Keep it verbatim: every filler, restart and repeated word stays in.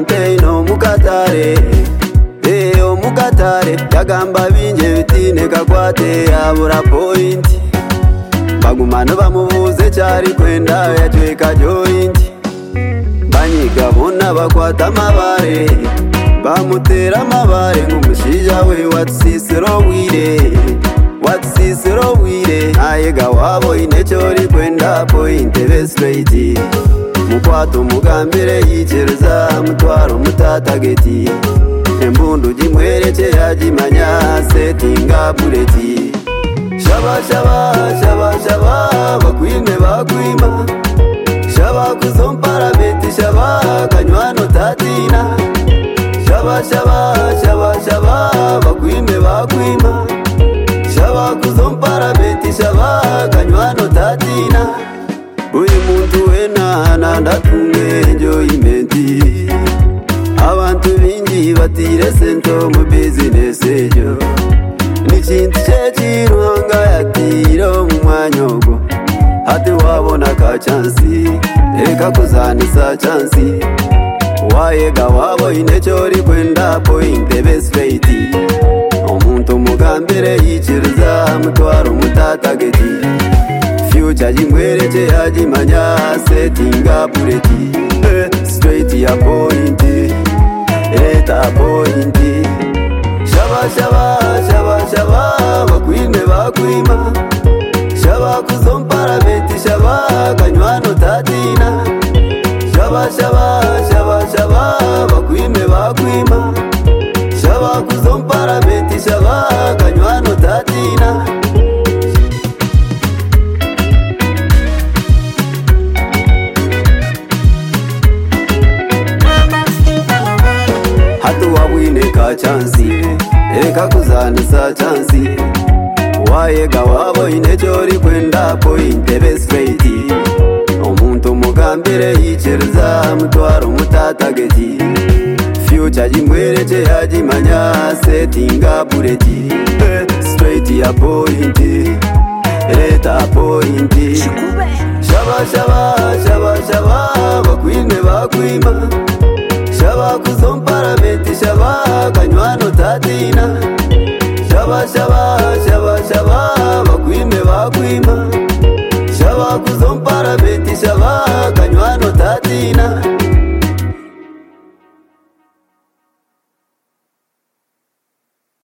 Fontaine omukatare eh omukatare yagamba binje bitine kakwate abura point bagumana bamubuze cyari kwenda yatweka joint banyiga bona bakwata amabare bamutera amabare ngumushija we watsisero wire watsisero wire ayega wabo inechori kwenda point be straight mukwato mugambire yichereza mutwaro mutatageti embundu jimwereke yajimanya settinga buleti shaba shaba shaba shaba bakwime bakwima shaba kuzompara beti shaba kanywano tatina shaba shaba shaba shaba bakwime bakwima shaba kuzompara beti shaba kanywano tatina buri muntu wena nandatunge enjoyment abantu bingi batire sento mu business ejo nikintu cyekiruhanga yatiro mu mwanyogo hati wabona ka chance eka kuzanisa chance wayega wabo inechori kwenda point be straight omuntu mugambire yichiriza mutwaro mutatageti future jimwereke yajimanya settinga buleti eh, straight ya point eta point shaba shaba shaba shaba bakwime bakwima shaba kuzompara beti shaba kanywano tatina shaba shaba shaba shaba bakwime bakwima shaba kuzompara beti shaba kanywano tatina ka chansi eka kuzanisa chansi wayega wabo inechori kwenda point be straight omuntu mugambire yichereza mutwaro mutatageti future jimwereke yajimanya settinga buleti eh, straight ya point eta point shaba shaba shaba shaba bakwime bakwima